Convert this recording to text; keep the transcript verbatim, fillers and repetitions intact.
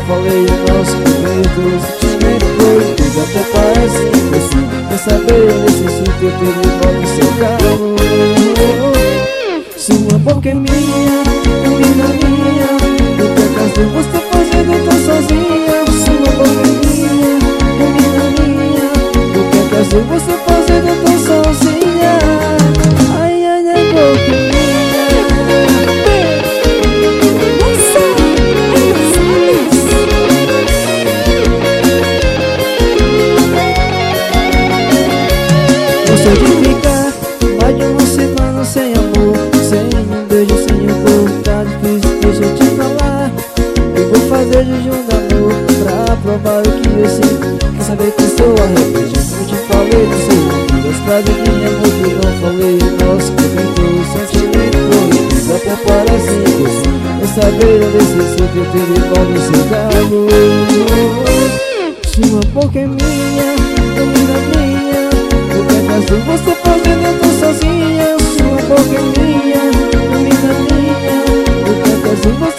falei o nosso momento, o sentimento foi tudo, até parece impossível. Quer saber, eu necessito ter de volta o seu calor. Sua boca é minha, menina minha, no que acaso você fazendo tão sozinha. Sua boca é minha, menina minha, no que acaso você fazendo tão sozinha. Ai, ai, ai, boca é minha. Você de ficar mais de uma semana sem amor, sem um beijo, sem um corpo, tá difícil, deixa eu te falar. Eu vou fazer jejum de amor pra provar o que eu sinto. Quer saber que estou arrependido? Eu te falei do seu ouvido, as frases de amor que não falei. Nosso momento, o sentimento proibido, até parece impossível. Quer saber, eu necessito ter de volta o seu calor. Sua boca é minha, menina minha, no que acaso você fazendo tão sozinha. Sua boca é minha, menina minha, no que acaso você